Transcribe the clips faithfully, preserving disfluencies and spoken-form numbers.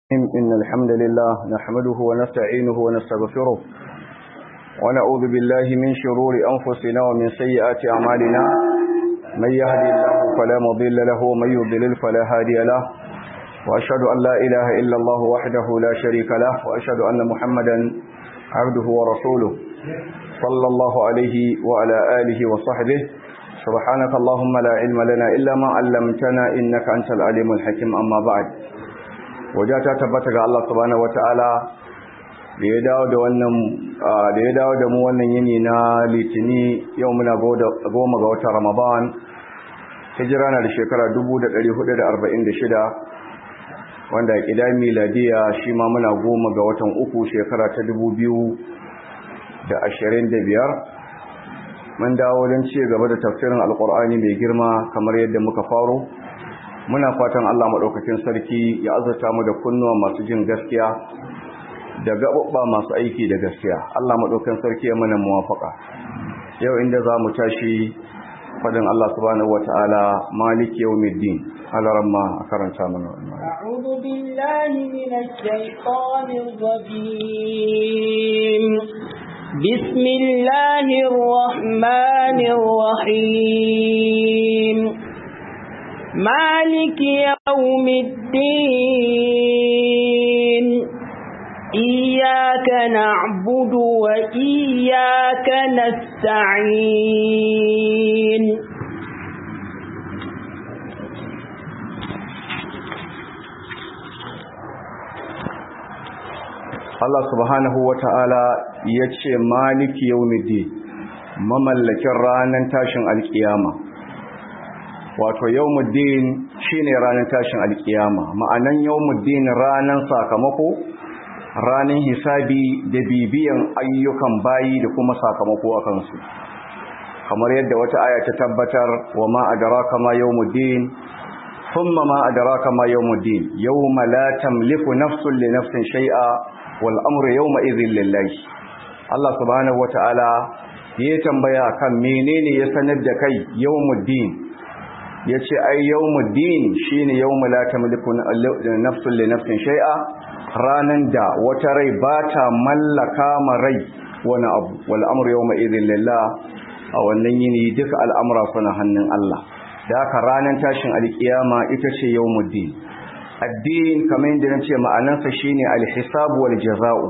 إن الحمد لله نحمده ونستعينه ونستغفره ونعوذ بالله من شرور أنفسنا ومن سيئات أعمالنا من يهدي الله فلا مضل له ومن يضلل فلا هادي له وأشهد أن لا إله إلا الله وحده لا شريك له وأشهد أن محمدا عبده ورسوله صلى الله عليه وعلى آله وصحبه سبحانك اللهم لا علم لنا إلا ما علمتنا إنك أنت العليم الحكيم أما بعد wajen ta tabbata ga Allah subhanahu wataala da ya dawo da wannan da ya dawo da mu wannan yini na litini yau muna goma ga watan Ramadan hijira na da shekara dubu da ɗari hudu da arba'in da shida wanda kidan miladiya shi ma muna goma ga watan uku shekara ta dubu biyu da ashirin da biyar mun dawo don ci gaba da tafsirin alqur'ani mai girma kamar yadda muka faro muna fatan Allah maɗaukakin sarki ya azurta mu da kunnuwa masu jin gaskiya da gaɓaɓɓa masu aiki da gaskiya Allah maɗaukakin sarki ya mana muwafaka yau inda za mu tashi faɗin Allah subhanahu wata'ala maliki yawmiddin alaramma a karanta mana a'udhu billahi minash shaitanir rajim bismillahir rahmanir rahim مالك يوم الدين إياك نعبد وإياك نستعين Allah subhanahu wa ta'ala ya ce maliki yawmiddin mamallakin ranar tashin alkiyama wato yawmuddin shine ranar tashin alkiyama ma'anan yawmuddin ranar sakamako ranar hisabi da bibiyan ayyukan bayi da kuma sakamako a kansu kamar yadda wata aya ta tabbatar wa ma adraka ma yawmuddin thumma ma adraka ma yawmuddin yawma la tamliku nafsun li nafsin shay'a wal amru yawma idhin lillahi Allah subhanahu wataala ya tambaya kan menene ya sanar da kai yawmuddin ya ce ai yawmuddin shine yawma la tamliku nafsun li nafsin shay'a ranan da wata rai ba ta mallaka ma rai wani abu wal amru yawma idhin lillah a wannan yini duka al'amura suna hannun Allah da haka ranan tashin alkiyama ita ce yawmuddin addin kamar yadda nace ma'anarsa shine alhisab wal jazaa'u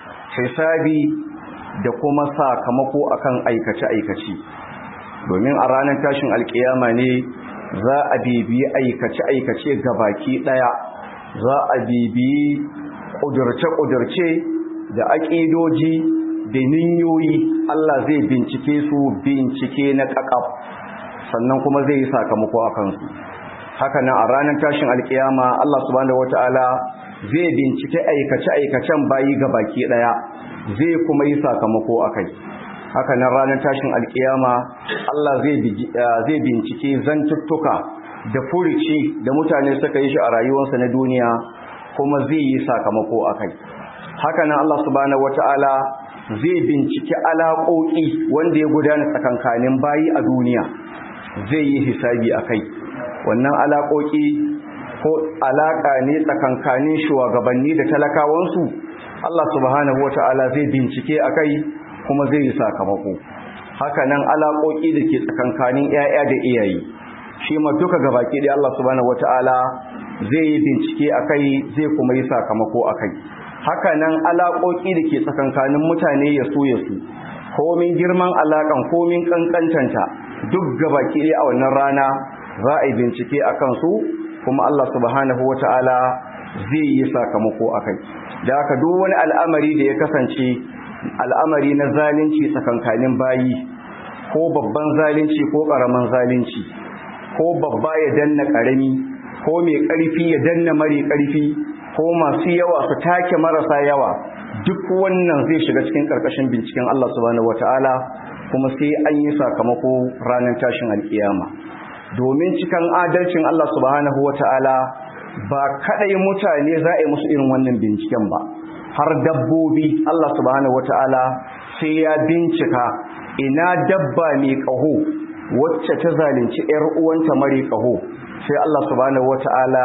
hisabi da kuma sakamako akan aikace aikace domin a ranar tashin alkiyama ne za a bibiyi aikace-aikace gabaki daya za a bibiyi ƙudurce-ƙudurce da aƙidoji da ninyoyi Allah zai bincike su bincike na ƙaƙaf sannan kuma zai yi sakamako a kansu haka nan a ranar tashin alƙiyama Allah subhanahu wata'ala zai bincike aikace-aikacen bayi gabaki daya zai kuma yi sakamako a kai haka nan ranar tashin alkiyama Allah zai bincike zantuttuka da furici da mutane suka yi shi a rayuwarsa na duniya kuma zai yi sakamako a kai haka nan Allah subhanahu wata'ala zai bincike alaƙoƙi wanda ya gudana tsakankanin bayi a duniya zai yi hisabi a kai wannan alaƙoƙi ko alaƙa ne tsakankanin shugabanni da talakawansu Allah subhanahu wata'ala zai bincike a kai kuma zai yi sakamako haka nan alaƙoƙi da ke tsakankanin ƴaƴa da iyaye shi ma duka gabaki da Allah subhanahu wataala zai yi bincike akai zai kuma yi sakamako akai haka nan alaƙoƙi da ke tsakankanin mutane ya so ya su komin girman alaƙan komin kankantanta duk gabaki da a wannan rana za a yi bincike akan su kuma Allah subhanahu wataala zai yi sakamako akai da haka duk wani al'amari da ya kasance al'amari na zalunci tsakankanin bayi ko babban zalunci ko ƙaramin zalunci ko babba ya danna ƙarami ko mai ƙarfi ya danna mare ƙarfi ko masu yawa su take marasa yawa duk wannan zai shiga cikin ƙarƙashin binciken Allah subhanahu wata'ala kuma sai an yi sakamako ranar tashin alƙiyama domin cikin adalcin Allah subhanahu wata'ala ba kadai mutane za a yi musu irin wannan binciken ba har dabbobi Allah subhanahu wata'ala sai ya bincika ina dabba mai kaho wacce ta zalunci ƴar uwanta mare kaho sai Allah subhanahu wata'ala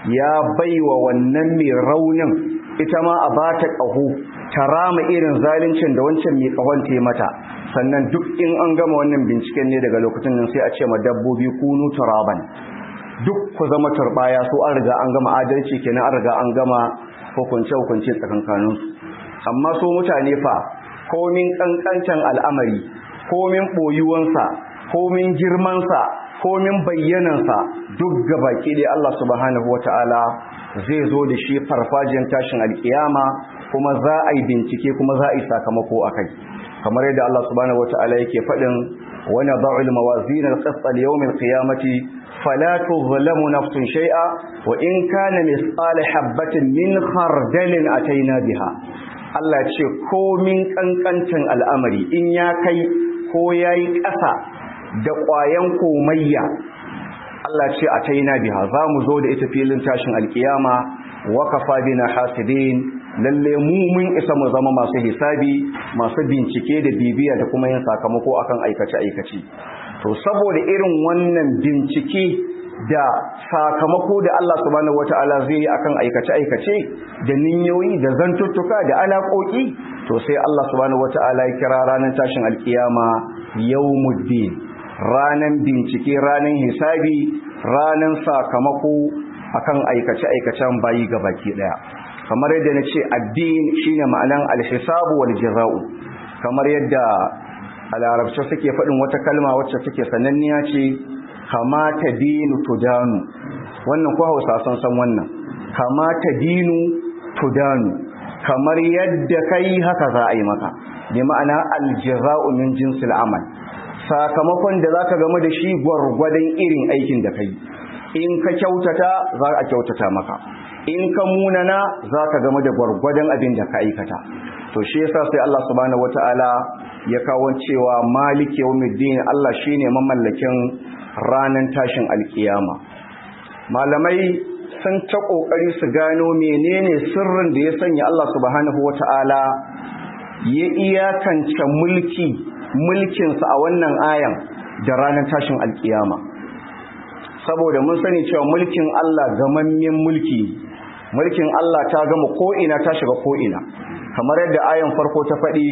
ya baiwa wannan mai raunin ita ma a bata ƙaho ta rama irin zaluncin da wancan mai ƙahon ta mata, sannan duk in an gama wannan binciken ne daga lokacin nan sai a ce ma dabbobi kunu turaban, duk ku zama turbaya, so an riga an gama adalci kenan, an riga an gama hukunce hukunce tsakankanin su. Amma so mutane fa komin kankancan al'amari, komin boyuwansa, komin girmansa, komin bayyanansa, duk gabaki dai Allah subhanahu wataala zai zo da shi farfajiyar tashin alkiyama, kuma za a yi bincike, kuma za a yi sakamako akai, kamar yadda Allah subhanahu wataala yake faɗin wa nad'u al-mawazin al-qist al-yawm al-qiyamati fala tuzlamu nafsun shay'a wa in kana misqala habatin min khardalin ataina biha. Allah ce komin kankantan al'amari in ya kai ko yayi ƙasa da ƙwayan komayya, Allah ce ataina biha, za mu zo da ita filin tashin alkiyama, wa kafa bina hasibin, lalle mu mun isa mu zama masu hisabi, masu bincike da bibiya da kuma yin sakamako akan aikace aikace. To saboda irin wannan bincike da sakamako da Allah subhanahu wataala zai yi akan aikace aikace da ninyoyi da zantuttuka da alaƙoƙi, to sai Allah subhanahu wataala ya kira ranar tashin alkiyama yawmuddin, ranan bincike, ranan hisabi, ranan sakamako akan aikace-aikacen bayi gabaki daya. Kamar yadda na ce addin shine ma'anan al-hisabu wal jaza'u, kamar yadda a larabci suke faɗin wata kalma wacce suke sananniya ce, kama tadinu tudanu. Wannan ko Hausa san san wannan, kama tadinu tudanu, kamar yadda kai haka za a yi maka, bi ma'ana al-jaza'u min jinsil amal, sakamakon da zaka game da shi gwargwadon irin aikin da kai. In ka kyautata za a kyautata maka, in ka munana za ka game da gwargwadon abin da ka aikata. To shi yasa sai Allah subhanahu wataala ya kawo cewa maliki yawmiddin, Allah shine mamallakin ranan tashin alkiyama. Malamai sun ta kokari su gano menene sirrin da ya sanya Allah subhanahu wataala ya iyakance mulki mulkinsa a wannan ayan da ranar tashin alkiyama. Saboda mun sani cewa mulkin Allah gamammen mulki, mulkin Allah ta gama ko'ina ta shiga ko'ina, kamar yadda ayan farko ta faɗi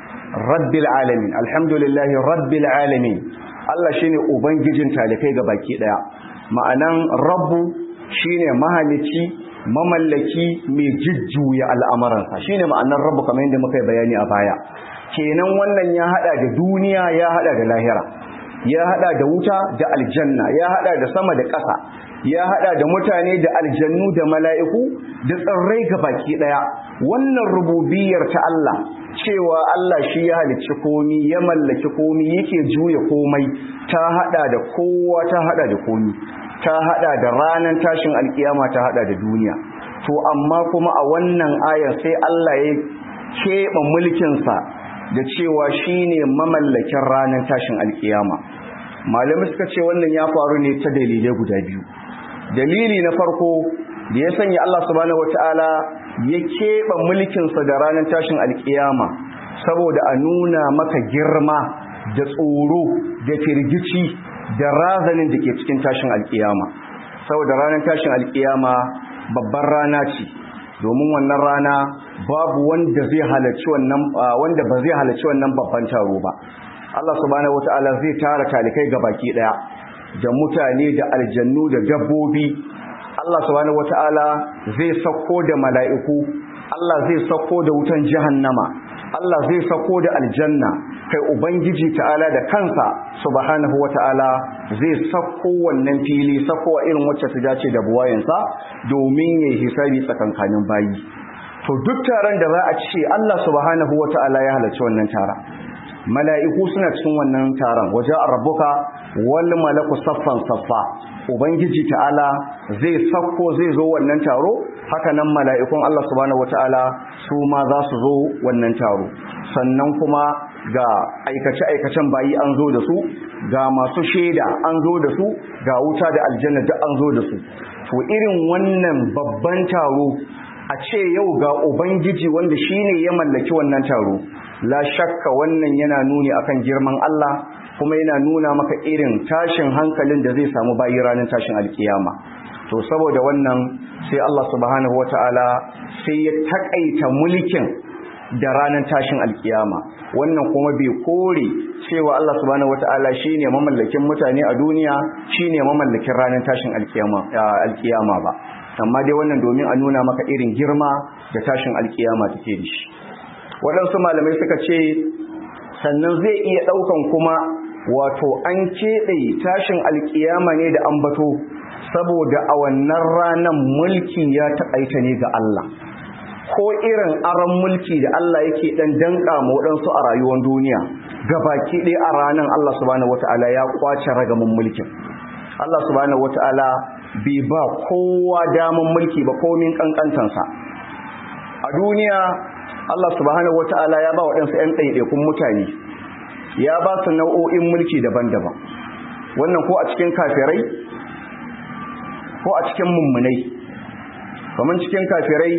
rabbil alamin, alhamdulillahi rabbil alamin, Allah shine ubangijin talikai ga baki ɗaya. Ma'anan rabbu shine mahalici, mamallaki, mai jujjuya al'amuransa, shine ma'anar rabbu kamar yadda muka yi bayani a baya. Kenan wannan ya haɗa da duniya, ya haɗa da lahira, ya hada da wuta da aljanna, ya hada da sama da ƙasa, ya hada da mutane da aljannu da mala'iku da tsirrai gabaki daya. Wannan rububiyar ta Allah, cewa Allah shi ya halicci komi, ya mallaki komi, yake juya komai, ta hada da kowa, ta hada da komi, ta hada da ranar tashin alkiyama, ta hada da duniya. To amma kuma a wannan ayar sai Allah ya keɓe mulkinsa da cewa shine mamallakin ranar tashin alkiyama. Malamai suka ce wannan ya faru ne ta dalilai guda biyu. Dalili na farko da ya sanya Allah subhanahu wataala ya keɓe mulkinsa da ranar tashin alkiyama, saboda a nuna maka girma da tsoro da firgici da razanin da ke cikin tashin alkiyama. Saboda ranar tashin alkiyama babbar rana ce, domin wannan rana babu wanda zai halarci wannan wanda ba zai halarci wannan babban taro ba. Allah subhanahu wataala zai tara talikai gabaki daya, da mutane da aljannu da dabbobi. Allah subhanahu wataala zai sako da mala'iku, Allah zai sako da wutan jahannama, Allah zai sako da aljanna, kai ubangiji ta'ala da kansa subhanahu wataala zai sako wannan fili, sako irin wacce ta dace da buwayensa domin yayi hisabi tsakankanin bayi. To duk taron da za a ce Allah subhanahu wataala ya halarci wannan taron, mala'iku suna cikin wannan taron, waje rabbuka wal malaku saffan saffa, ubangiji ta'ala zai sako zai zo wannan taro, haka nan mala'ikun Allah subhanahu wataala su ma za su zo wannan taro. Sannan kuma ga aikace-aikacen bayi an zo da su, ga masu shaida an zo da su, ga wuta da aljanna duk an zo da su. To irin wannan babban taro, a ce yau ga ubangiji wanda shine ya mallaki wannan taro, la shakka wannan yana nuni akan girman Allah, kuma yana nuna maka irin tashin hankalin da zai samu bayi ranar tashin alkiyama. to saboda wannan sai Allah subhanahu wataala sai ya takaita mulkin da ranar tashin alkiyama. Wannan kuma bai kore cewa Allah subhanahu wataala shine mamallakin mutane a duniya, shine mamallakin ranar tashin alkiyama alkiyama ba, amma dai wannan domin a nuna maka irin girma da tashin alkiyama take da shi. Waɗansu malamai suka ce sannan zai iya ɗaukan kuma wato an keɓe tashin alkiyama ne da ambato saboda a wannan ranar mulki ya taƙaita ne ga Allah, ko irin aron mulki da Allah yake dan danka ma waɗansu a rayuwar duniya gabaki ɗaya a ranar Allah subhanahu wataala ya kwace ragamin mulkin. Allah subhanahu wataala bai ba kowa daman mulki ba komin kankantansa. A duniya Allah subhanahu wataala ya ba waɗansu ƴan ɗaiɗaikun mutane, ya ba su nau'o'in mulki daban-daban, wannan ko a cikin kafirai ko a cikin mummunai. kamar cikin kafirai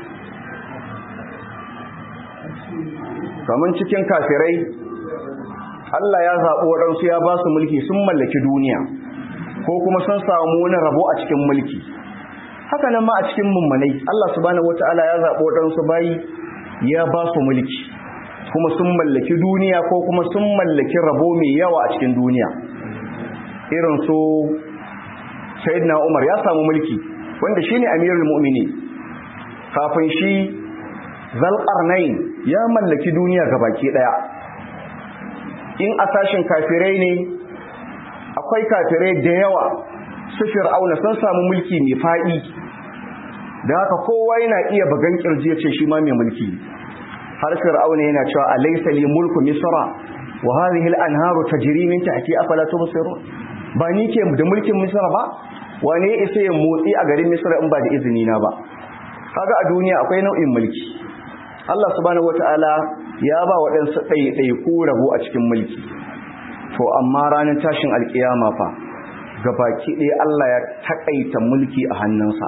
kamar cikin kafirai Allah ya zaɓi waɗansu ya ba su mulki, sun mallaki duniya ko kuma sun samu wani rabo a cikin mulki. Haka nan ma a cikin mummunai Allah subhanahu wataala ya zaɓi waɗansu bayi ya ba su mulki kuma sun mallaki duniya ko kuma sun mallaki rabo mai yawa a cikin duniya. Irin su Sayyidina Umar ya samu mulki wanda shine Amirul Mu'minin. Kafin shi Zalqarnain ya mallaki duniya gabaki daya. In a sashin kafirai ne akwai kafirai da yawa, su Fir'auna sun samu mulki mai faɗi, da haka kowa yana iya bagan kirji ya ce shi ma mai mulki. Har Fir'auna yana cewa alaysa li mulku misra wa hadhihi al-anharu tajri min tahti afala tubsirun. Ba ni ke da mulkin misra ba, wane ya isa ya motsi a garin misra in ba da izini na ba. Kaga a duniya akwai nau'in mulki. Allah subhanahu wataala ya ba waɗansu ɗaiɗaiku rabo a cikin mulki. To amma ranar tashin alkiyama fa gabaki ɗaya Allah ya taƙaita mulki a hannunsa.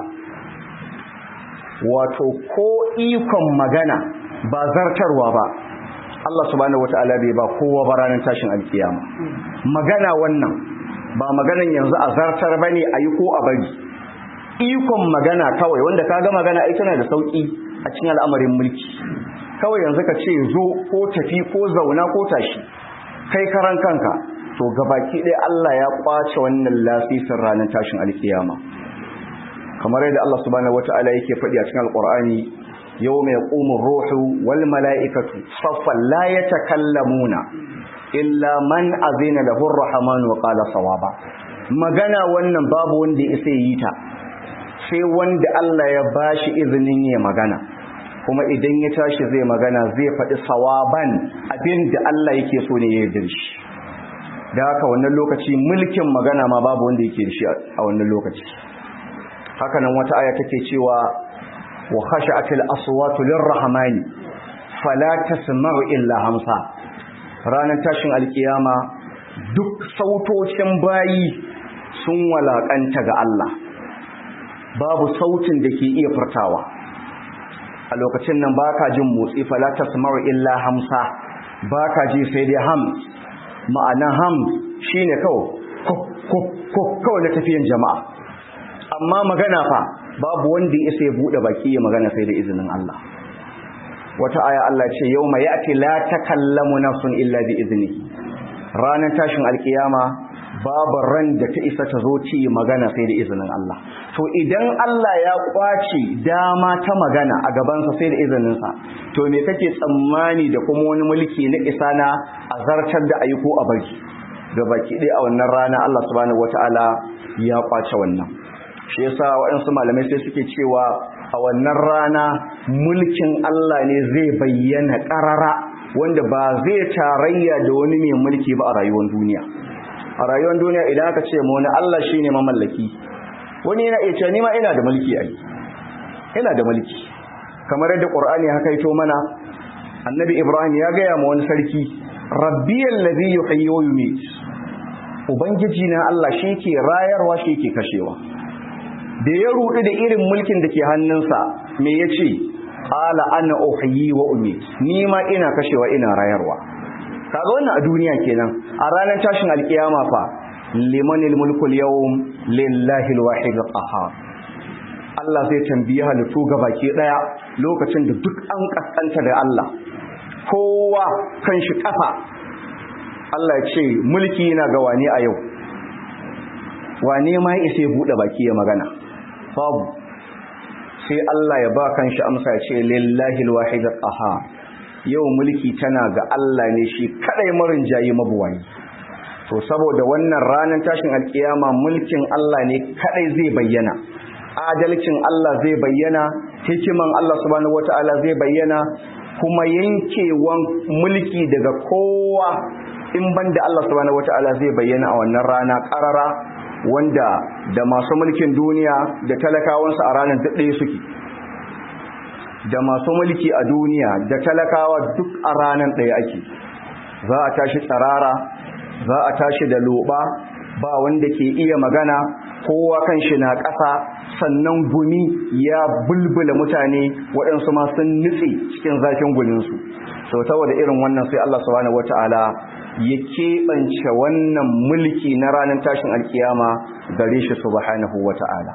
Wato ko ikon magana ba zartarwa ba, Allah subhanahu wataala bai ba kowa ba ranar tashin alkiyama. Magana wannan ba maganan yanzu a zartar bane a yi ko a bari. Ikon magana kawai, wanda kaga magana ai tana da sauki a cikin al'amarin mulki. Kawai yanzu ka ce zo ko tafi ko zauna ko tashi, kai karan kanka, to gabaki ɗaya Allah ya kwace wannan lasisin ranar tashin alkiyama. Kamar yadda Allah subhanahu wataala yake faɗi a cikin alqur'ani, yawma yaqumu ruhu wal mala'ikatu saffan la yatakallamuna illa man azina lahu ar-rahman wa qala sawaba. Magana wannan babu wanda ya isa yi ta sai wanda Allah ya bashi izinin ya magana, kuma idan ya tashi zai magana zai faɗi sawaban, abinda Allah yake so ne ya yarda shi. Da haka wannan lokaci mulkin magana ma babu wanda yake da shi a wannan lokaci. Haka nan wata aya take cewa wa khashatil aswatu lirrahmani fala tasma'u illa hamsa. Ranar tashin alkiyama duk sautocin bayi sun walakanta ga Allah, babu sautin da ke iya furtawa. A lokacin nan baka jin motsi, fala tasma'u illa hamsa, baka ji sai dai ham. Ma'ana ham shine kawai ko ko kawai na tafiyan jama'a. Amma magana fa babu wanda ya sai bude baki ya magana sai da izinin Allah. Wata aya Allah ce yawma ya'ti la takallamu nafsun illa bi iznihi. Ranar tashin alkiyama babu ran da ta isa ta zo ci magana sai da izinin Allah. To idan Allah ya kwace dama ta magana a gabansa sai da izininsa, to me kake tsammani da kuma wani mulki na isa na azartar da ayi ko a bari? Gabaki ɗaya a wannan rana Allah subhanahu wataala ya kwace wannan. Shi yasa waɗansu malamai sai suke cewa a wannan rana mulkin Allah ne zai bayyana ƙarara, wanda ba zai tarayya da wani mai mulki ba a rayuwar duniya. A rayuwar duniya idan aka ce wani Allah shine mamallaki, wani yana iya cewa ni ma ina da mulki ai, ina da mulki. Kamar yadda Qur'ani haka yato mana, Annabi Ibrahim ya gaya ma wani sarki, Rabbiyal ladhi yuhyi wa yumiit. Ubangiji na Allah shi ke rayarwa, shi ke kashewa. Da ya rudu da irin mulkin da ke hannunsa, me yace? Qala ana uhyi wa umiit. Ni ma ina kashewa ina rayarwa. Kaga wannan a duniya kenan. A ranar tashin alkiyama fa limanil mulku al-yawm lillahi al-wahid al-qahhar Allah zai tambaye halittu gabaki daya lokacin da duk an kaskanta da Allah kowa kan shi kafa Allah ya ce mulki yana ga wani a yau wane ma ya isa ya bude baki ya magana babu sai Allah ya ba kan shi amsa ya ce lillahi al-wahid al-qahhar yau mulki tana ga Allah ne shi kadai marin jayi mabuwani to saboda wannan ranar tashin alkiyama mulkin Allah ne kadai zai bayyana adalcin Allah zai bayyana hikiman Allah subhanahu wataala zai bayyana kuma yankewan mulki daga kowa in banda Allah subhanahu wataala zai bayyana a wannan rana karara wanda da masu mulkin duniya da talakawansu a ranar duk ɗaya suke da masu mulki a duniya da talakawa duk a ranar ɗaya ake za a tashi tsarara za a tashi da loba ba wanda ke iya magana kowa kan shi na ƙasa sannan gumi ya bulbula mutane waɗansu ma sun nutse cikin zafin guminsu sau saboda irin wannan sai Allah subhanahu wata'ala ya keɓance wannan mulki na ranar tashin alkiyama gare shi subhanahu wata'ala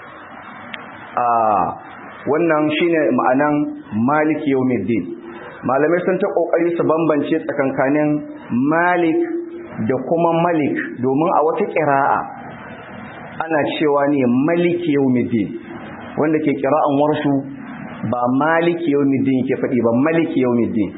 a wannan shine ma'anan maliki yawmiddin malamai sun ta kokari su bambance tsakankanin malik da kuma malik domin a wata qira'a ana cewa ne maliki yawmiddin wanda ke qira'an warshu ba maliki yawmiddin ke fadi ba maliki yawmiddin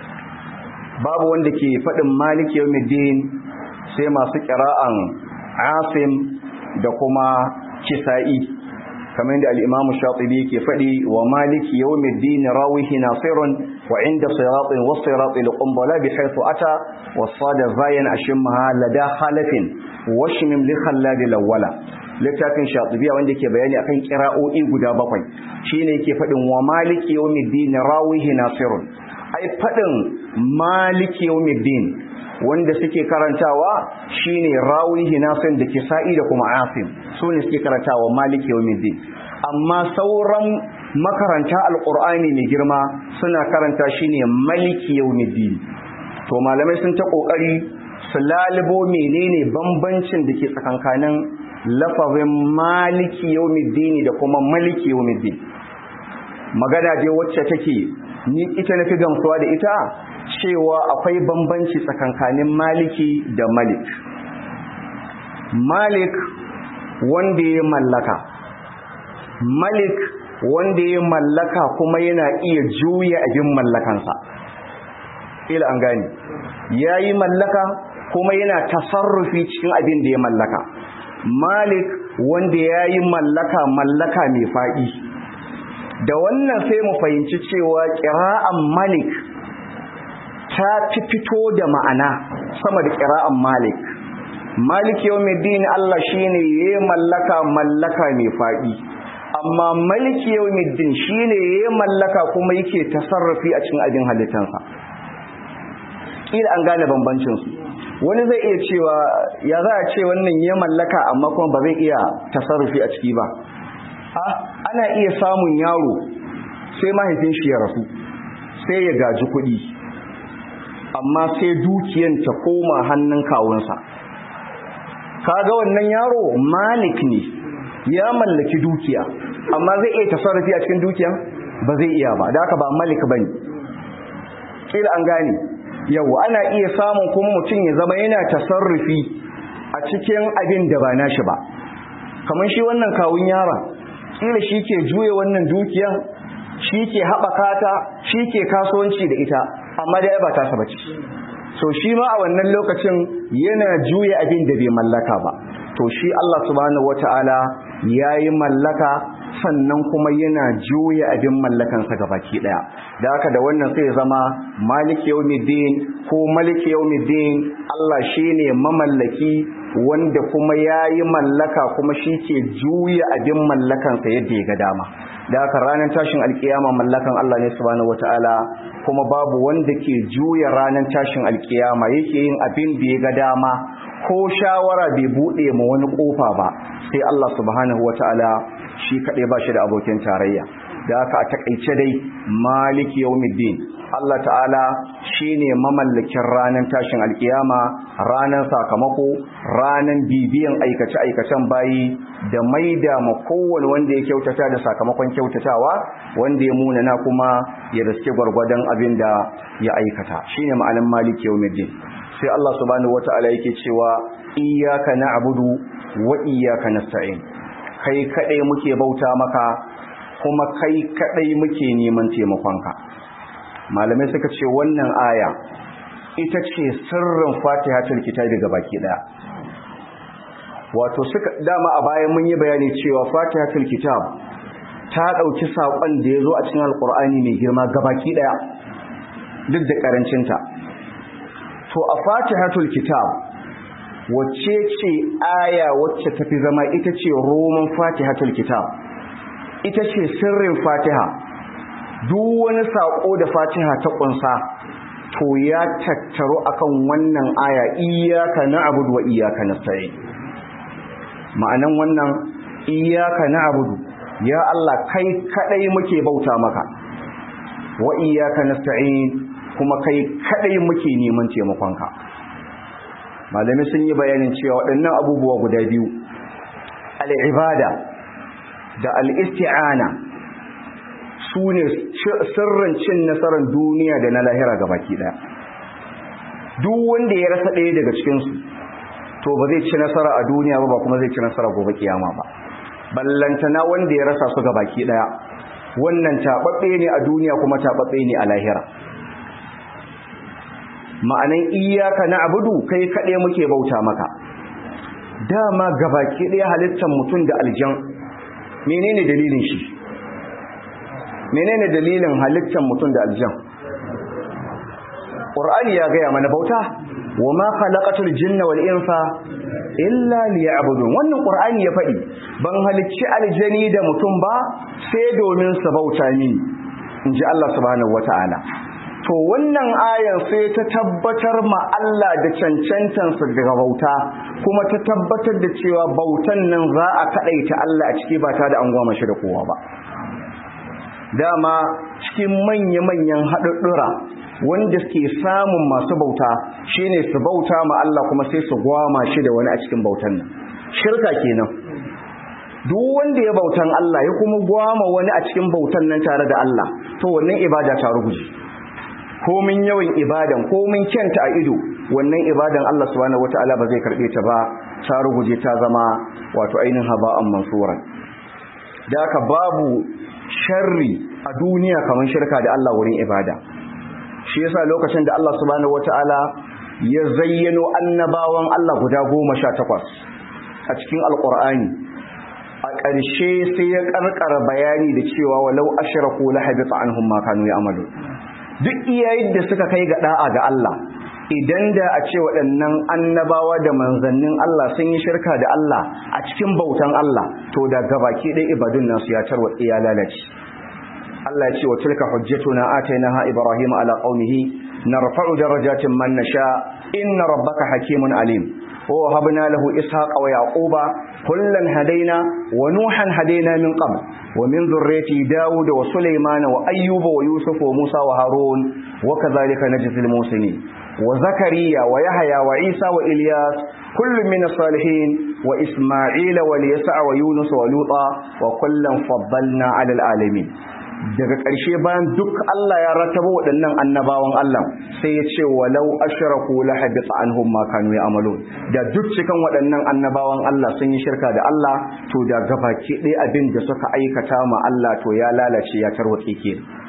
babu wanda ke fadin maliki yawmiddin sai masu qira'an asim da kuma kisa'i kamar da al-Imam Shatibi yake fadi wa maliki yawmiddin rawihi nasirun wa inda siratin was-sirati liqambala bihaythu ata was-sada zayan ashimha lada khalafin washmim li khallad al-awwala littafin Shatibi wanda yake bayani akan qira'o'i guda bakwai shine yake fadin wa maliki yawmiddin rawihi nasirun ai fadin maliki yawmiddin wanda suke karantawa shine rawihi nasin da kisa'i da kuma asim su ne suke karantawa maliki yawmiddin amma sauran makaranta alqur'ani mai girma suna karanta shine maliki yawmiddin to malamai sun ta kokari su lalubo menene bambancin da ke tsakankanin lafazin maliki yawmiddin da kuma maliki yawmiddin magana dai wacce take ni ita nafi gamsuwa da ita cewa akwai bambanci tsakankanin maliki da malik malik wanda ya mallaka malik wanda ya mallaka kuma yana iya juya abin mallakansa ila an gani yayi mallaka kuma yana tasarrufi cikin abin da ya mallaka malik wanda yayi mallaka mallaka mai faɗi da wannan sai mu fahimci cewa qira'an malik ta fi fito da ma'ana sama da qira'an malik malik yawmiddin Allah shine yayi mallaka mallaka mai fadi amma malik yawmiddin shine yayi mallaka kuma yake tasarrufi a cikin abin halittansa kila an gane bambancin su wani zai iya cewa ya za a ce wannan ya mallaka amma kuma ba zai iya tasarrufi a ciki ba ana iya samun yaro sai mahaifin shi ya rasu sai ya gaji kuɗi amma sai dukiyan ta koma hannun kawunsa kaga wannan yaro malik ne ya mallaki dukiya amma zai iya tasarrufi a cikin dukiyan ba zai iya ba da haka ba malik bane kila an gane yawa ana iya samun kuma mutum ya zama yana tasarrufi a cikin abin da ba nashi ba kamar shi wannan kawun yaron kila shi ke juye wannan dukiyan shi ke haɓaka ta shi ke kasuwanci da ita amma dai ba ta saba ce so shi ma a wannan lokacin yana juye abin da bai mallaka ba to shi Allah subhanahu wataala yayi mallaka sannan kuma yana juye abin mallakansa gabaki daya da haka da wannan sai zama maliki yawmiddin ko maliki yawmiddin Allah shine mamallaki wanda kuma yayi mallaka kuma shi ke juye abin mallakansa yadda ya ga dama da haka ranar tashin alkiyama mallakan Allah ne subhanahu wataala kuma babu wanda ke juya ranar tashin alkiyama yake yin abin da ya ga dama ko shawara bai bude ma wani kofa ba sai Allah subhanahu wataala shi kadai ba shi da abokin tarayya da haka a takeice dai maliki yawmiddin Allah ta'ala shine mamallakin ranar tashin alkiyama, ranar sakamako, ranar bibiyan aikace-aikacen bayi da maida ma kowane wanda ya kyautata da sakamakon kyautatawa, wanda ya munana kuma ya riske gwargwadon abin da ya aikata. Shine ma'anar maliki yawmiddin. Sai Allah subhanahu wata'ala yake cewa iyyaka na'budu wa iyyaka nasta'in. Kai kadai muke bauta maka kuma kai kadai muke neman taimakonka. Malamai suka ce wannan aya ita ce sirrin Fatihatul Kitabi gabaki daya. Wato suka dama a bayan mun yi bayani cewa Fatihatul Kitab ta dauki sakon da yazo a cikin Alqur'ani mai girma gabaki daya duk da karancinta. To a Fatihatul Kitab wacce ce aya wacce tafi zama ita ce roman Fatihatul Kitab, ita ce sirrin Fatiha. Duk wani sako da Fatiha ta kunsa to ya tattaro akan wannan aya iyyaka na'budu wa iyyaka nasta'in. Ma'anan wannan iyyaka na'budu, ya Allah kai kadai muke bauta maka, wa iyyaka nasta'in, kuma kai kadai muke neman taimakonka. Malami sun yi bayanin cewa waɗannan abubuwa guda biyu, al-ibada da al-isti'ana, su ne sirrin cin nasarar duniya da na lahira gabaki ɗaya. Duk wanda ya rasa ɗaya daga cikinsu to ba zai ci nasara a duniya ba, ba kuma zai ci nasara gobe kiyama ba. Ballantana wanda ya rasa su gabaki ɗaya, wannan taɓaɓɓe ne a duniya kuma taɓaɓɓe ne a lahira. Ma'anan iyyaka na'budu, kai kaɗai muke bauta maka. Dama gabaki ɗaya halittar mutum da aljan, menene dalilin shi? Menene dalilin halittar mutum da aljan? Qur'ani ya gaya mana bauta, wa ma khalaqatul jinna wal insa illa liya'budun. Wannan Qur'ani ya faɗi, ban halicci aljani da mutum ba sai domin su bauta mini, inji Allah subhanahu wata'ala. To wannan ayan sai ta tabbatar ma Allah da cancantansa daga bauta, kuma ta tabbatar da cewa bautan nan za a kadaita Allah a ciki ba ta da an gwama shi da kowa ba. Dama cikin manya-manyan haɗuɗɗura wanda suke samun masu bauta shine su bauta ma Allah kuma sai su gwama shi da wani a cikin bautan nan. Shirka kenan. Duk wanda ya bautan Allah ya kuma gwama wani a cikin bautan nan tare da Allah, to wannan ibada ta ruguje. Komin yawan ibadan, komin kyanta a ido, wannan ibadan Allah subhanahu wataala ba zai karbe ta ba, ta ruguje ta zama wato ainihin haba'an mansuran. Da haka babu sharri a duniya kamar shirka da Allah wurin ibada. Shi yasa lokacin da Allah subhanahu wataala ya zayyano annabawan Allah guda goma sha takwas a cikin Alqur'ani, a ƙarshe sai ya karkara bayani da cewa walau ashraku la habita anhum ma kanu ya'malu. Duk iyayen da suka kai ga da'a ga Allah, idan da a ce waɗannan annabawa da manzannin Allah sun yi shirka da Allah a cikin bautan Allah, to da gabaki ɗaya ibadun nasu ya tarwatse ya lalace. Allah ya ce wa tilka hujjatuna atainaha ibrahim ala qaumihi narfa'u darajatin man nasha inna rabbaka hakimun alim. wa habna lahu ishaqa wa yaquba kullan hadaina wa nuhan hadaina min qabl wa min dhurriyyati daud wa sulaymana wa ayyuba wa yusuf wa musa wa harun wa kadhalika najzil muslimin wa zakariya wa yahya wa isa wa ilyas kullun min as-salihin wa isma'ila wa yasa wa yunus wa luta wa kullan faddalna 'ala al-alamin. Daga ƙarshe bayan duk Allah ya rataba waɗannan annabawan Allah sai ya ce walau ashraku la habita anhum ma kanu ya'malun. Da duk cikan waɗannan annabawan Allah sun yi shirka da Allah, to da gabaki ɗaya abin da suka aikata ma Allah to ya lalace ya tarwatse ke.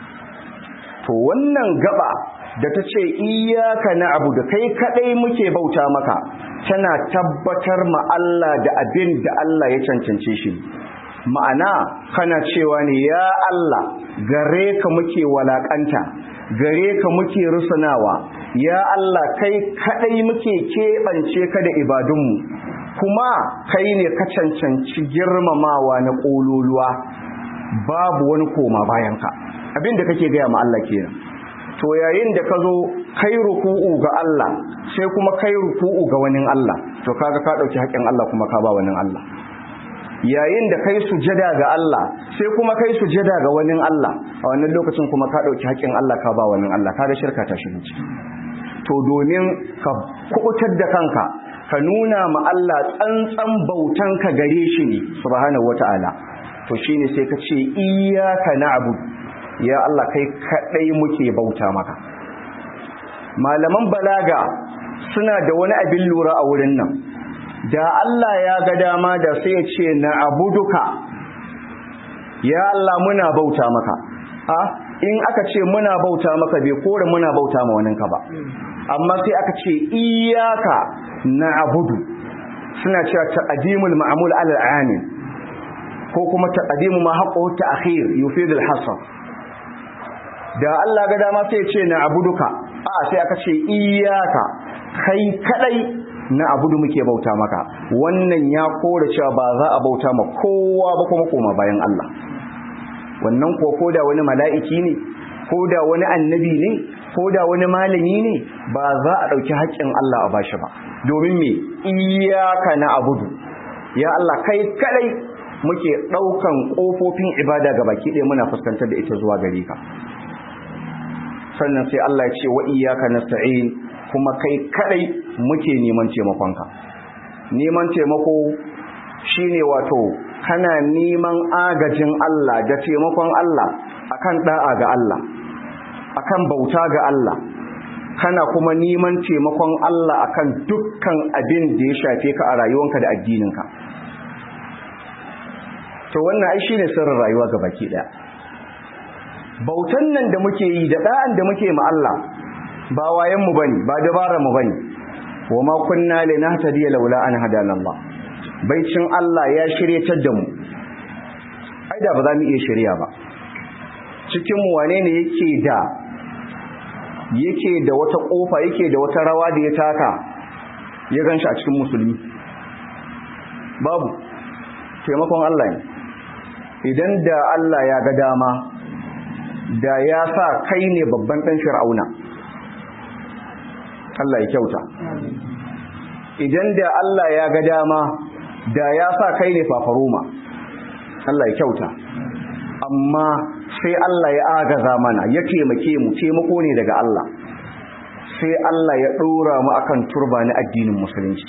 To wannan gaba da ta ce iyyaka na'budu, kai kadai muke bauta maka, tana tabbatar ma Allah da abin da Allah ya cancance shi. Ma'ana kana cewa ne ya Allah, gare ka muke walakanta, gare ka muke rusunawa, ya Allah kai kadai muke keɓance ka da ibadunmu, kuma kai ne ka cancanci girmamawa na ƙololuwa, babu wani koma bayanka. Abinda kake gaya ma Allah kenan. To yayin da ka zo kai ruku'u ga Allah sai kuma kai ruku'u ga wani Allah, to kaga ka ɗauki haƙƙin Allah kuma ka ba wani Allah. yayin da kai sujada ga Allah sai kuma kai sujada ga wani Allah, a wannan lokacin kuma ka dauki haƙin Allah ka ba wani Allah, kaga shirka ta shigo ciki. To domin ka kubutar da kanka, ka nuna ma Allah tsantsan bautan ka gare shi ne subhanahu wataala, to shine sai ka ce iyyaka na'budu, ya Allah kai kadai muke bauta maka. Malaman balaga suna da wani abin lura a wurin nan, da Allah ya ga dama da sai ya ce na abuduka, ya Allah muna bauta maka. a in aka ce muna bauta maka bai kore muna bauta ma waninka ba, amma sai aka ce iyaka na abudu, suna cewa taqdimul ma'mul ala al-amin, ko kuma taqdimu ma haqqu ta'khir yufid al-hasr. da Allah ga dama sai ya ce na abuduka, a sai aka ce iyaka kai kadai na abudu muke bauta maka. Wannan ya kore cewa ba za a bauta ma kowa ba kuma koma bayan Allah. Wannan ko koda wani mala'iki ne, koda wani annabi ne, koda wani malami ne, ba za a dauki haƙƙin Allah a bashi ba. Domin me iyaka na abudu, ya Allah kai kadai muke daukan kofofin ibada gabaki ɗaya muna fuskantar da ita zuwa gare ka. Sannan sai Allah ya ce wa iyyaka nasta'in, kuma kai kadai muke neman taimakonka. Neman taimako shine wato kana neman agajin Allah da taimakon Allah akan da'a ga Allah, akan bauta ga Allah, kana kuma neman taimakon Allah akan dukkan abin da ya shafe ka a rayuwanka da addininka. To wannan ai shine sirrin rayuwa gabaki daya. Bautan nan da muke yi da da'an da muke ma Allah ba wayen mu bane, ba dabaran mu bane. Wa ma kunna linahtadiya laula an hadana Allah. Baicin Allah ya shiryatar da mu, ai da ba za mu iya shirya ba. Cikin mu wane ne yake da yake da wata kofa, yake da wata rawa da ya taka ya ganshi a cikin musulmi? Babu. Taimakon Allah ne. Idan da Allah ya ga dama da ya sa kai ne babban dan Fir'auna, Allah ya kyauta. Idan da Allah ya ga dama da ya sa kai ne fafaroma, Allah ya kyauta. Amma sai Allah ya agaza mana, ya taimake mu, taimako ne daga Allah. Sai Allah ya ɗora mu akan turba na addinin musulunci.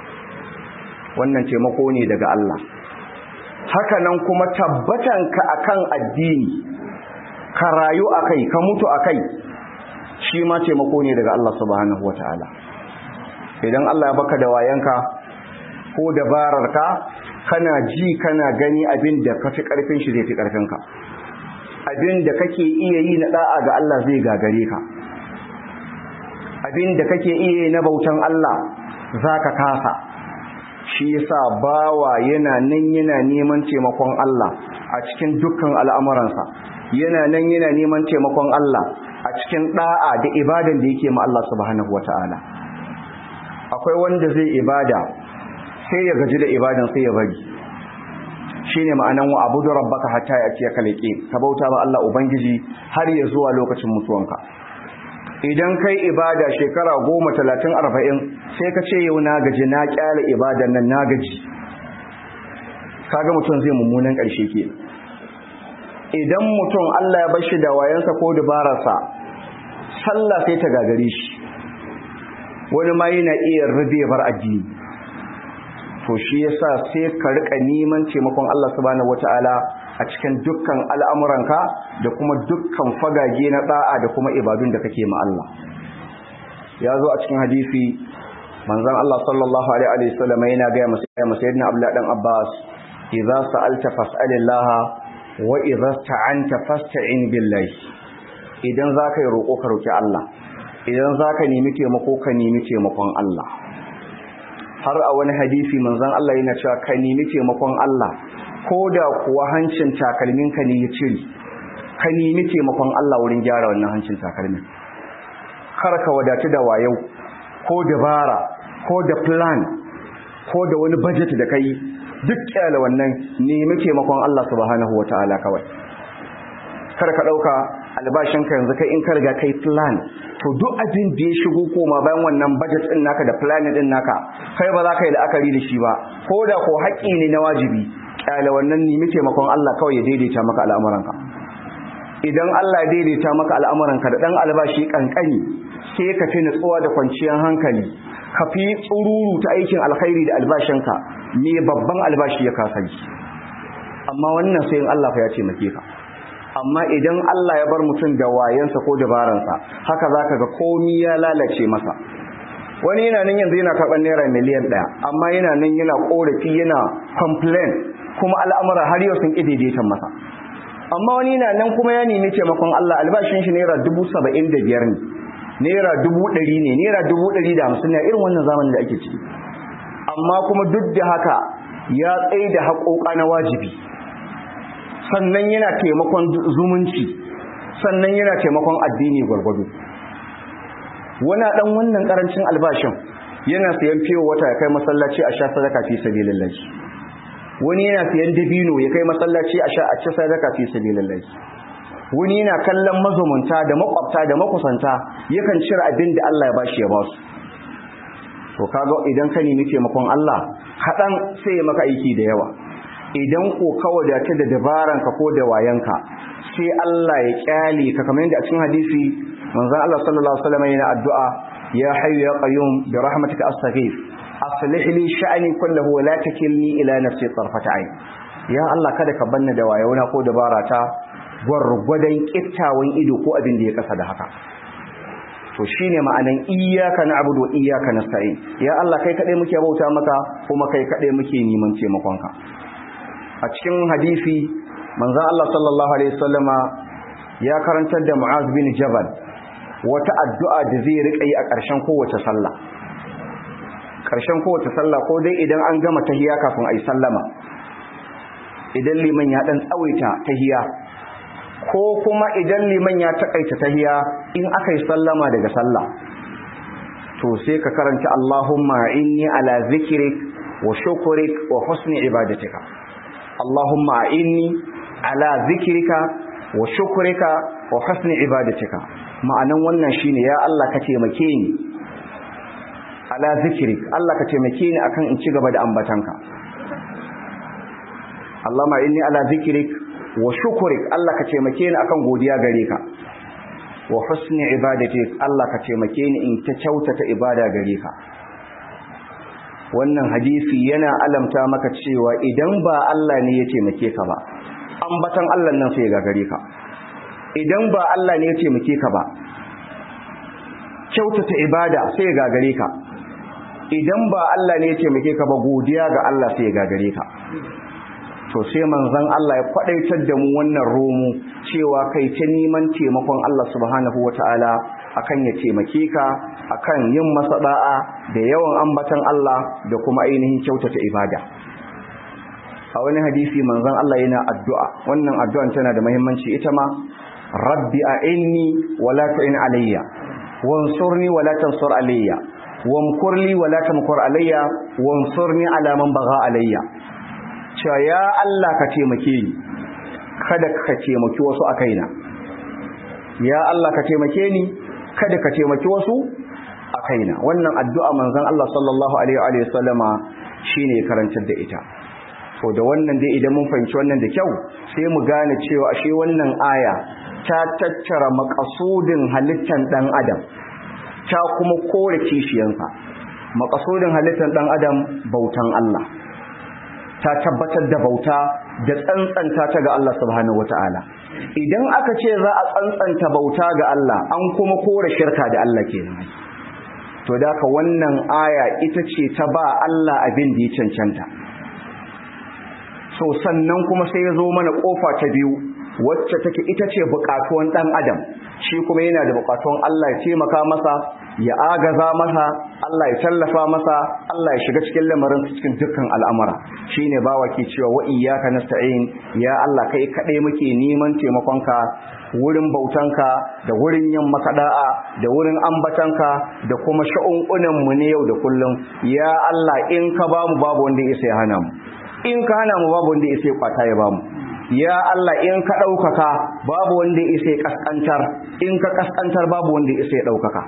Wannan taimako ne daga Allah. Haka nan kuma tabbatanka akan addini, ka rayu akai, ka mutu akai, shi ma taimako ne daga Allah subhanahu wataala. Idan Allah ya baka da wayanka ko dabararka, kana ji kana gani abin da kafi karfin shi zai fi karfinka, abin da kake iya yi na da'a ga Allah zai gagare ka, abin da kake iya yi na bautan Allah zaka kasa. Shi yasa bawa yana nan yana neman taimakon Allah a cikin dukkan al'amuransa, yana nan yana neman taimakon Allah a cikin da'a da ibadan da yake ma Allah subhanahu wataala. Akwai wanda zai ibada sai ya gaji da ibadan sai ya bari. Shine ma'anan wa abudu rabbaka hatta ya'tiyaka al-yaqin, ka bauta ba Allah ubangiji har ya zuwa lokacin mutuwanka. Idan kai ibada shekara goma talatin arba'in sai ka ce yau na gaji, na kyale ibadan nan na gaji, kaga mutum zai mummunan ƙarshe ke. Idan mutum Allah ya bar shi da wayansa ko dubararsa, sallah sai ta gagare shi, wani ma yana iya rube bar addini. To shi yasa sai ka rika neman taimakon Allah subhanahu wataala a cikin dukkan al'amuranka da kuma dukkan fagage na da'a da kuma ibadun da kake ma Allah. Ya zo a cikin hadisi manzon Allah sallallahu alaihi wa sallam yana ga sayyidina Abdullah dan Abbas, idza sa'alta fas'alillah wa idza sta'anta fasta'in billahi. Idan zaka yi roƙo ka roki Allah, idan zaka nemi taimako ka nemi taimakon Allah. Har a wani hadisi manzon Allah yana cewa ka nemi taimakon Allah koda kuwa hancin takalminka ne ya cire, ka nemi taimakon Allah wurin gyara wannan hancin takalmin. Kar ka wadatu da wayau ko dabara ko da plan ko da wani budget da kai, duk kyale wannan, nemi taimakon Allah subhanahu wataala kawai. Kar ka dauka albashinka yanzu kai in ka riga kai plan, to duk abin da ya shigo koma bayan wannan budget din naka da plan din naka, kai ba za ka yi la'akari da shi ba, ko da ko haƙƙi ne na wajibi, kyale wannan nemi taimakon Allah kawai ya daidaita maka al'amuranka. Idan Allah ya daidaita maka al'amuranka da dan albashi kankani sai ka fi nutsuwa da kwanciyar hankali, ka fi tsururu ta aikin alkhairi da albashinka ne babban albashi ya kasance. Amma wannan sai in Allah fa ya ce make ka. Amma idan Allah ya bar mutum da wayansa ko dabaransa, haka zaka ga komai ya lalace masa. Wani yana nan yanzu yana karɓar naira miliyan ɗaya, amma yana nan yana korafi yana complain, kuma al'amura har yau sun ƙididaitan masa. Amma wani yana nan kuma ya nemi taimakon Allah, albashin shi naira dubu saba'in da biyar ne, naira dubu ɗari ne, naira dubu ɗari da hamsin ne, irin wannan zamanin da ake ciki. Amma kuma duk da haka ya tsaye da haƙoƙa na wajibi, sannan yana taimakon zumunci, sannan yana taimakon addini gwargwado. Wani ɗan wannan ƙarancin albashin yana siyan fiye wata ya kai masallaci a sha sadaka fi sabilillah. Wani yana siyan dabino ya kai masallaci a sha a ci sadaka fi sabilillah. Wani yana kallon mazumunta da makwabta da makusanta yakan cire abin da Allah ya bashi ya ba su. To kaga idan ka nemi taimakon Allah kaɗan sai ya maka aiki da yawa. Idan ko ka wadata da dabaranka ko da wayanka sai Allah ya kyale ka, kamar yadda a cikin hadisi manzon Allah sallallahu alaihi wasallam yana addu'a, ya hayyu ya qayyum bi rahmatika astaghith aslih li sha'ni kullahu wa la takilni ila nafsi tarfata ayn. Ya Allah kada ka banna da wayona ko dabarata gwargwadon kittawan ido ko abin da ya kasa da haka. To shine ma'anan iyyaka na'budu wa iyyaka nasta'in. Ya Allah kai kadai muke bauta maka kuma kai kadai muke neman taimakonka. A cikin hadisi manzon Allah sallallahu alaihi wasallama ya karantar da Mu'az bin Jabal wata addu'a da zai rika yi a ƙarshen kowace sallah. Ƙarshen kowace sallah ko dai idan an gama tahiyya kafin ayi sallama, idan liman ya dan tsawaita tahiyya, ko kuma idan liman ya takaita tahiyya in aka yi sallama daga sallah, to sai ka karanta Allahumma inni ala zikrik wa shukrik wa husni ibadatika. Allahumma inni ala zikrika wa shukrika wa husni ibadatika. Ma'anan wannan shine ya Allah ka taimake ni ala zikrik, Allah ka taimake ni akan in ci gaba da ambatanka. Allahumma inni ala zikrik wa shukrik, Allah ka taimake ni akan godiya gare ka. Wa husni ibadatik, Allah ka taimake ni in ta kyautata ibada gare ka. Wannan hadisi yana alamta maka cewa idan ba Allah ne ya taimake ka ba, ambatan Allah nan sai ya gagare ka. Idan ba Allah ne ya taimake ka ba, kyautata ibada sai ya gagare ka. Idan ba Allah ne ya taimake ka ba, godiya ga Allah sai ya gagare ka. To sai manzon Allah ya kwadaitar da mu wannan romo cewa kai ta neman taimakon Allah subhanahu wataala akan ya taimake ka, akan yin masa da'a da yawan ambatan Allah da kuma ainihin kyautata ibada. A wani hadisi manzon Allah yana addu'a, wannan addu'an tana da muhimmanci ita ma, rabbi a'inni wa la tu'in alayya wansurni wa la tansur alayya wamkurli wa la tamkur alayya wansurni ala man bagha alayya. Cewa ya Allah ka taimake ni, kada ka taimaki wasu a kaina. Ya Allah ka taimake ni, kada ka taimaki wasu a kaina. Wannan addu'a manzon Allah sallallahu alaihi wa sallama shine karantar da ita. To da wannan dai idan mun fahimci wannan da kyau, sai mu gane cewa ashe wannan aya ta tattara maqasudin halittar dan adam, ta kuma kore kishiyansa. Maqasudin halittar dan adam bautan Allah, ta tabbatar da bauta da tsantsanta ta ga Allah subhanahu wataala. Idan aka ce za a tsantsanta bauta ga Allah, an kuma kore shirka da Allah kenan. To da ka wannan aya ita ce ta ba Allah abin da ya cancanta. So sannan kuma sai ya zo mana kofa ta biyu wacce take ita ce bukatuwan dan adam, shi kuma yana da bukatuwan Allah ya taimaka masa, ya agaza masa, Allah ya tallafa masa, Allah ya shiga cikin lamarin cikin dukkan al'amura. Shine bawa ke cewa wa iyyaka nasta'in, ya Allah kai kadai muke neman taimakonka wurin bautanka da wurin yin maka da'a da wurin ambatanka da kuma sha'un'unan mu ne yau da kullum. Ya Allah in ka bamu babu wanda ya sai hana mu, in ka hana mu babu wanda ya sai kwata ya bamu. Ya Allah in ka ɗaukaka babu wanda ya isa kaskantar, in ka kaskantar babu wanda ya isa ɗaukaka.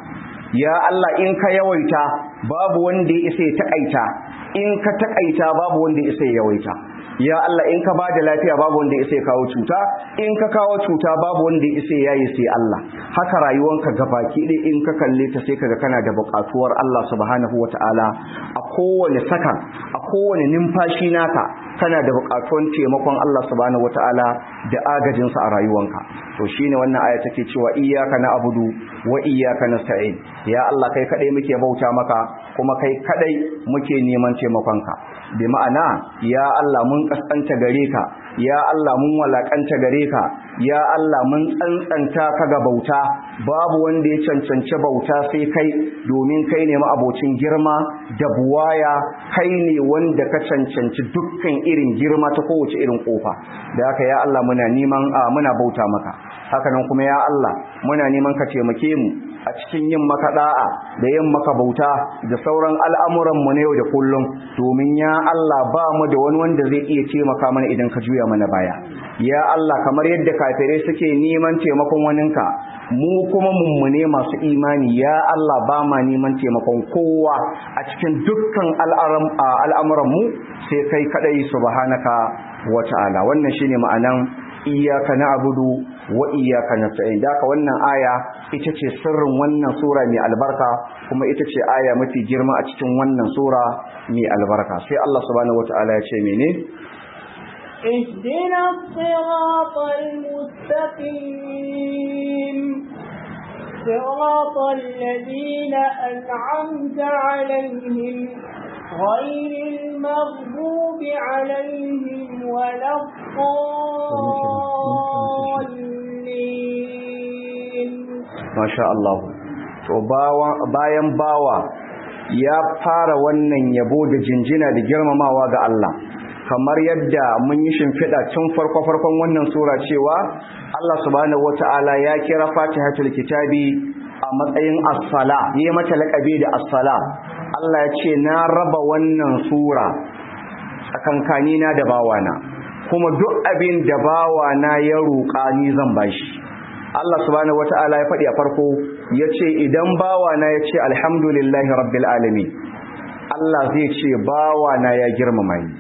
ya Allah in ka yawaita babu wanda ya isa ya takaita, in ka takaita babu wanda ya isa ya yawaita. Ya Allah in ka bada lafiya babu wanda ya isa ya kawo cuta, in ka kawo cuta babu wanda ya isa ya yi sai Allah. Haka rayuwanka gabaki ɗaya in ka kalle ta sai kaga kana da buƙatuwar Allah subhanahu wataala a kowane sakan, a kowane numfashi naka kana da buƙatuwar taimakon Allah subhanahu wataala da agajinsa a rayuwanka. To shine wannan aya take cewa iyyaka na'budu wa iyyaka nasta'in. Ya Allah kai kadai muke bauta maka kuma kai kadai muke neman taimakonka. Bi ma'ana ya Allah mun kaskanta gare ka, ya Allah mun walakanta gare ka, ya Allah mun tsantsanta ka ga bauta, babu wanda ya cancanci bauta sai kai, domin kai ne ma'abocin girma da buwaya, kai ne wanda ka cancanci dukkan irin girma ta kowace irin kofa. Da haka ya Allah muna neman muna bauta maka. Haka nan kuma ya Allah muna neman ka taimake mu a cikin yin maka da'a da yin maka bauta da sauran al'amuran mu na yau da kullum, domin ya Allah ba mu da wani wanda zai iya taimaka mana idan ka juya mana baya. Ya Allah kamar yadda kafirai suke neman taimakon waninka, mu kuma mummune masu imani ya Allah ba ma neman taimakon kowa a cikin dukkan al'amuran mu sai kai kadai subhanaka wa ta'ala. Wannan shine ma'anan iyyaka na'budu wa iyyaka nasta'in. Daka wannan aya ita ce sirrin wannan sura mai albarka, kuma ita ce aya mafi girma a cikin wannan sura mai albarka. Sai Allah subhanahu wata'ala ya ce mene? اهدنا الصراط المستقيم صراط الذين أنعمت عليهم غير المغضوب عليهم ولا الضالين. ما شاء الله. To bayan bawa ya fara wannan yabo da jinjina da girmamawa ga Allah, kamar yadda mun yi shimfiɗa tun farko-farkon wannan sura cewa Allah subhanahu wata'ala ya kira Fatihatul Kitabi a matsayin as-sala, yi mata laƙabi da as-sala. Allah ya ce na raba wannan sura tsakankanina da bawana, kuma duk abin da bawana ya roƙa ni zan bashi. Allah subhanahu wata'ala ya faɗi a farko ya ce idan bawana ya ce alhamdulillahi rabbil alamin, Allah zai ce bawana ya girmama ni.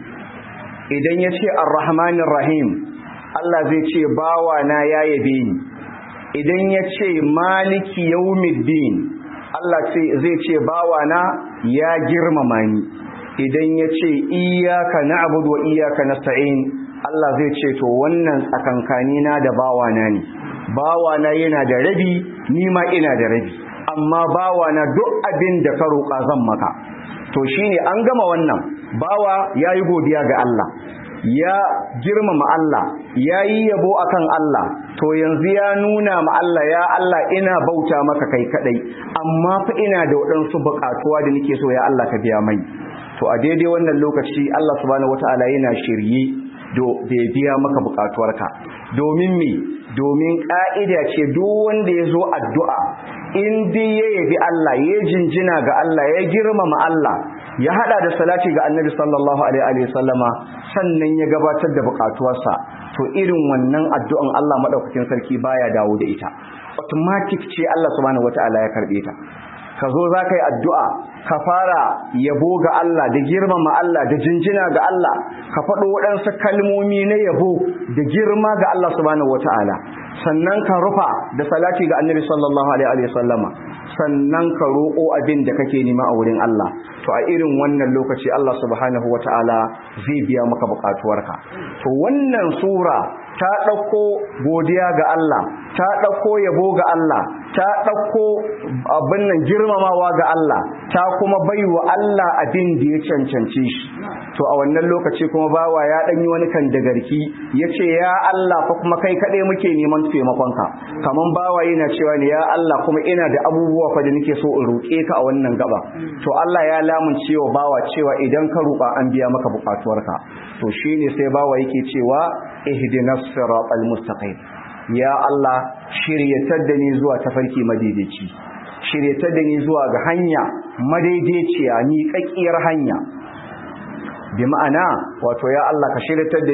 Idan ya ce ar-rahmanir rahim, Allah zai ce bawana ya yabe ni. Idan ya ce maliki yawmiddin, Allah zai ce bawana ya girmama ni. Idan ya ce iyyaka na'budu wa iyyaka nasta'in, Allah zai ce to wannan tsakankanina da bawana ne. Bawana yana da rabi, ni ma ina da rabi. Amma bawana duk abin da ka roƙa zan maka. To shine an gama wannan, bawa yayi godiya ga Allah, ya girmama Allah, yayi yabo akan Allah. To yanzu ya nuna ma Allah, ya Allah ina bauta maka kai kadai, amma fa ina da waɗansu buƙatuwa da nake so ya Allah ka biya mai. To a daidai wannan lokaci Allah subhanahu wataala yana shirye do da biya maka buƙatuwarka. Domin me? Domin ka'ida ce duk wanda ya zo addu'a, in dai ya yabi Allah, ya jinjina ga Allah, ya girmama Allah, ya hada da salati ga Annabi sallallahu alaihi wa sallama, sannan ya gabatar da buƙatuwarsa, to irin wannan addu'an Allah madaukakin sarki baya dawo da ita. Automatic ce Allah subhanahu wataala ya karbe ta. Ka zo za ka yi addu'a, ka fara yabo ga Allah da girmama Allah da jinjina ga Allah, ka faɗo waɗansu kalmomi na yabo da girma ga Allah subhanahu wata'ala, sannan ka rufa da salati ga Annabi sallallahu alaihi wasallama, sannan ka roƙo abin da kake nema a wurin Allah. To a irin wannan lokaci Allah subhanahu wata'ala zai biya maka buƙatuwarka. To wannan sura ta ɗauko godiya ga Allah, ta ɗauko yabo ga Allah, ta ɗauko abin nan girmamawa ga Allah, ta kuma baiwa Allah abin da ya cancance shi. To a wannan lokaci kuma bawa ya ɗanyi wani kan dagarki, ya ce ya Allah fa kuma kai kaɗai muke neman taimakonka. Kaman bawa yana cewa ne ya Allah kuma ina da abubuwa fa da nake so in roƙe ka a wannan gaba. To Allah ya lamunce wa bawa cewa idan ka roƙa an biya maka buƙatuwarka. To shine sai bawa yake cewa ihdinas siratal mustaqim. Ya Allah shiryatar da ni zuwa tafarki madaidaici, shiryatar da ni zuwa ga hanya madaidaiciya, ni kakkiyar hanya. Bi ma'ana wato ya Allah ka shiryatar da ni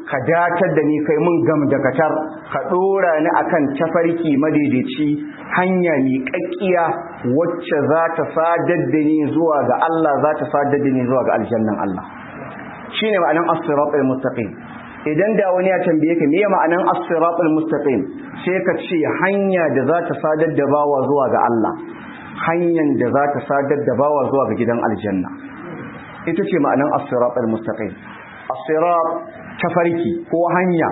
ka datar da ni kai mun gam da katar ka dora ni akan tafarki madaidaici hanya mai kakkiya wacce za ta sadar da ni zuwa ga Allah za ta sadar da ni zuwa ga aljannan Allah shine ma'anan as-siratal mustaqim idan da wani ya tambaye ka me ma'anan as-siratal mustaqim sai ka ce hanya da za ta sadar da bawa zuwa ga Allah hanyar da za ta sadar da bawa zuwa ga gidan aljanna ita ce ma'anan as-siratal mustaqim as-sirat tafarki ko hanya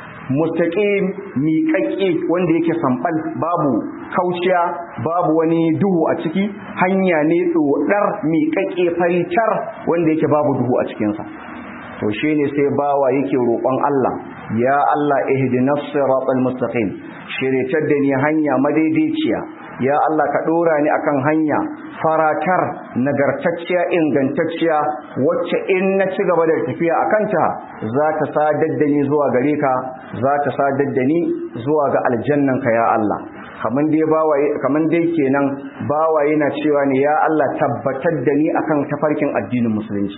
mustaqim miƙaƙƙe wanda yake sambal babu kauciya babu wani duhu a ciki hanya ne dodar miƙaƙƙe faritar wanda yake babu duhu a cikin sa to shine sai bawa yake roƙon Allah ya Allah ihdinas siratal mustaqim shiritar da ni hanya madaidaiciya ya Allah ka dora ni akan hanya faratar nagartacciya ingantacciya wacce in na ci gaba da tafiya akan ta za ta sadar da ni zuwa gare ka za ta sadar da ni zuwa ga aljannan ka ya Allah kaman dai bawaye kaman dai kenan bawaye na cewa ne ya Allah tabbatar da ni akan tafarkin addinin musulunci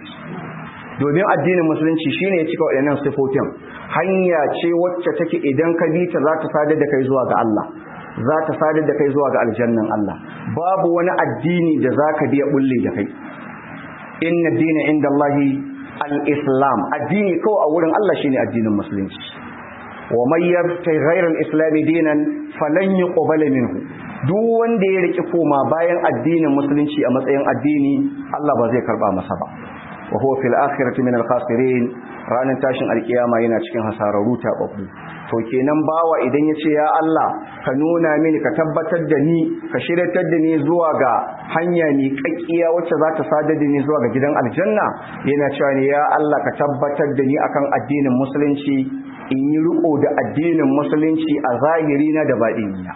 domin addinin musulunci shine ya cika waɗannan sifofin hanya ce wacce take idan ka bi ta za ta sadar da kai zuwa ga Allah za ta sadar da kai zuwa ga aljannan Allah babu wani addini da zaka biya bulle da kai inna dina inda Allahi al-islam addini kawai a wurin Allah shine addinin musulunci wa may yabtaghi ghayra al-islam dinan falan yuqbala minhu duk wanda ya riki koma bayan addinin musulunci a matsayin addini Allah ba zai karba masa ba wa huwa fil akhirati min al-khasirin ranar tashin alkiyama yana cikin hasararru tababbu to kenan bawa idan yace ya Allah ka nuna mini ka tabbatar da ni ka shiryatar da ni zuwa ga hanya ni kakkiya wacce za ta sadar da ni zuwa ga gidan aljanna yana cewa ne ya Allah ka tabbatar da ni akan addinin musulunci in yi riko da addinin musulunci a zahiri na da baɗiniya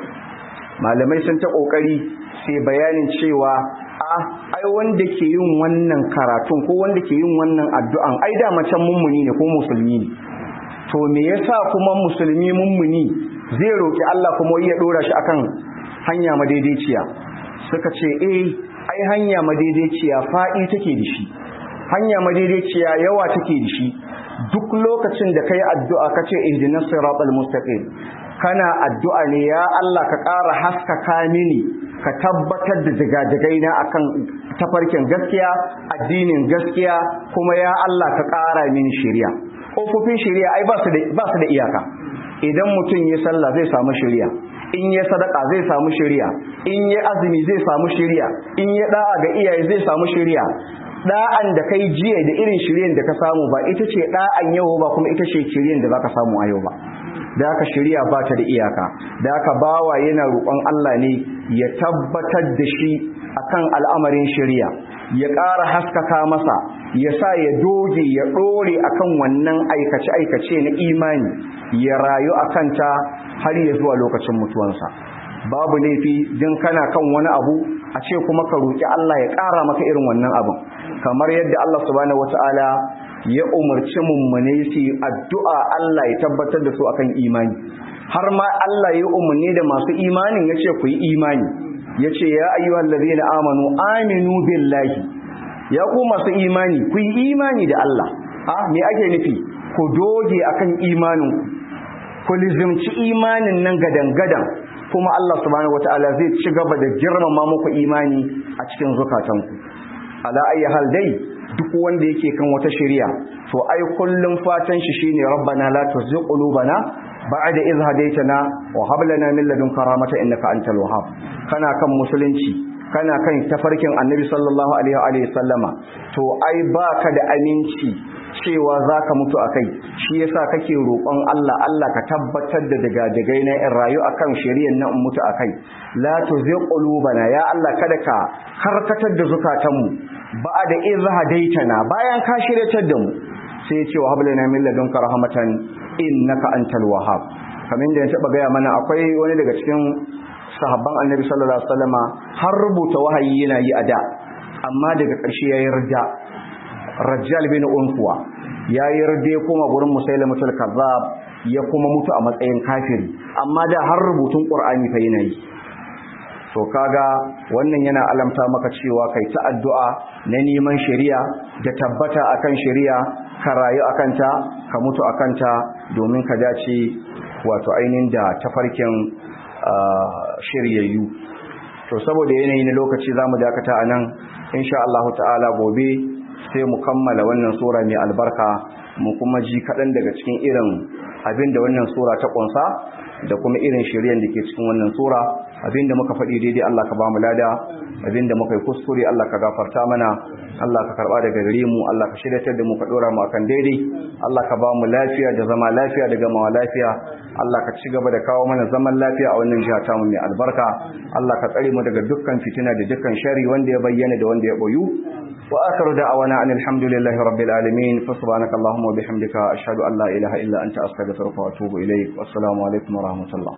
malamai sun ta kokari sai bayanin cewa a ai wanda ke yin wannan karatun ko wanda ke yin wannan addu'an ai da macen mummuni ne ko musulmi ne to me yasa kuma musulmi mummuni zai roki Allah kuma ya dora shi akan hanya madaidaiciya suka ce eh ai hanya madaidaiciya fa'i take da shi hanya madaidaiciya yawa take da shi duk lokacin da kai addu'a kace ihdinas siratal mustaqim kana addu'a ne ya Allah ka ƙara haskaka mini ka tabbatar da jigajigai na akan tafarkin gaskiya addinin gaskiya kuma ya Allah ka ƙara mini shari'a kofofin shari'a ai ba su da ba su da iyaka idan mutum ya sallah zai samu shari'a in ya sadaka zai samu shari'a in ya azumi zai samu shari'a in ya da'a ga iyaye zai samu shari'a da'an da kai jiya da irin shari'ar da ka samu ba ita ce da'an yau ba kuma ita ce shari'ar da zaka samu a yau ba da aka shari'a ba ta da iyaka da aka bawa yana roƙon Allah ne ya tabbatar da shi akan al'amarin shari'a ya ƙara haskaka masa ya sa ya doge ya ɗore akan wannan aikace-aikace na imani ya rayu a kanta har ya zuwa lokacin mutuwansa babu laifi din kana kan wani abu a ce kuma ka roƙi Allah ya ƙara maka irin wannan abin kamar yadda Allah subhanahu wataala ya umarci mummune su addu'a Allah ya tabbatar da su akan imani har ma Allah ya umarni da masu imanin yace ku yi imani yace ya ayyuhal ladina amanu aminu billahi ya ku masu imani ku yi imani da Allah ah me ake nufi ku doge akan imanin ku lizimci imanin nan gadan-gadan kuma Allah subhanahu wataala zai ci gaba da girmama muku imani a cikin zukatanku ala ayi hal dai duk wanda yake kan wata shari'a to ai kullum fatan shi shine rabbana la tuzigh qulubana ba'da idh hadaytana wa hab lana min ladunka rahmatan innaka antal wahhab kana kan musulunci kana kan tafarkin annabi sallallahu alaihi wa alihi sallama to ai baka da aminci cewa zaka mutu akai shi yasa kake roƙon Allah Allah ka tabbatar da daga dagai na in rayu akan shari'ar nan mutu akai la tuzigh qulubana ya Allah kada ka karkatar da zukatanmu ba'da idh hadaytana bayan ka shiryatar da mu sai ya ce wa hablana min ladunka rahmatan innaka antal wahhab kamar da ya taba gaya mana akwai wani daga cikin sahabban annabi sallallahu alaihi wasallama har rubuta wahayi yana yi a da amma daga ƙarshe yayi rida rajjal bin unfuwa yayi rida kuma gurin musailamatul kazzab ya kuma mutu a matsayin kafiri amma da har rubutun qur'ani fa yana yi to kaga wannan yana alamta maka cewa kai ta addu'a na neman shari'a da tabbata akan shari'a ka rayu akan ta ka mutu akan ta domin ka dace wato ainihin da tafarkin shiryayyu. To saboda yanayi na lokaci zamu dakata anan, insha Allah ta'ala gobe sai mu kammala wannan sura mai albarka, mu kuma ji kaɗan daga cikin irin abin da wannan sura ta ƙunsa da kuma irin shiryen da ke cikin wannan sura. Abin da muka faɗi daidai Allah ka ba mu lada, abin da muka yi kuskure Allah ka gafarta mana, Allah ka karɓa daga gare mu, Allah ka shiryatar da mu ka ɗora mu akan daidai, Allah ka ba mu lafiya da zama lafiya da gamawa lafiya, Allah ka ci gaba da kawo mana zaman lafiya a wannan jiha tamu mai albarka, Allah ka tsare mu daga dukkan fitina da dukkan shari wanda ya bayyana da wanda ya boyu. وآخر دعوانا أن الحمد لله رب العالمين فسبحانك اللهم وبحمدك أشهد أن لا إله إلا أنت أستغفرك وأتوب إليك والسلام عليكم ورحمة الله.